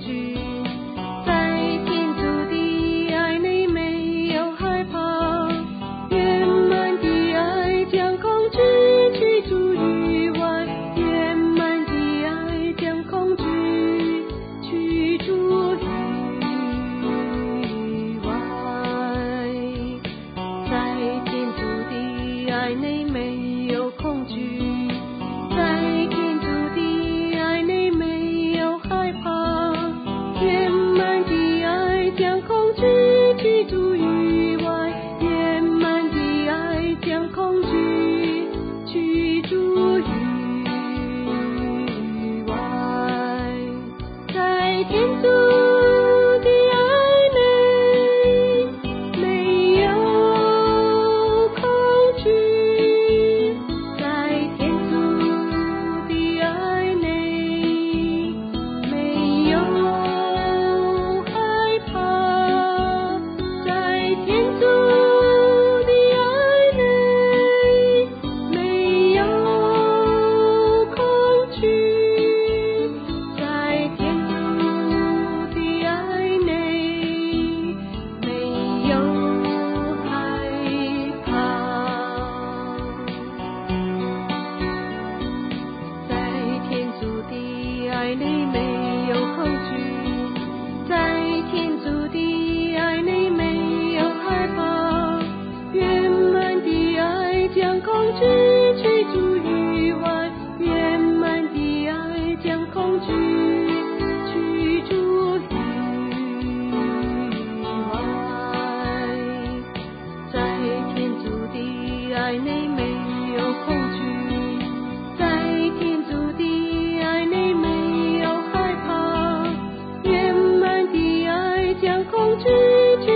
惧，在天主的爱里没有害怕，圆满的爱将恐惧驱逐于外，圆满的爱将恐惧驱逐于外，在天主的爱里没有恐惧，在天主的爱里没有害怕，圆满的爱将恐惧驱逐于外，圆满的爱将恐惧驱逐于外，在天主的爱里没有恐惧，在天主的爱里没有害怕，在天主的爱里没有恐惧，在天主的爱里没有害怕，在天主的爱里没有恐惧，在天主的爱里没有害怕，圆满的爱将恐惧驱逐于外，圆满的爱将恐惧驱逐于外，在天主的爱里没有恐惧，在天主的爱里没有害怕，圆满的爱将恐惧驱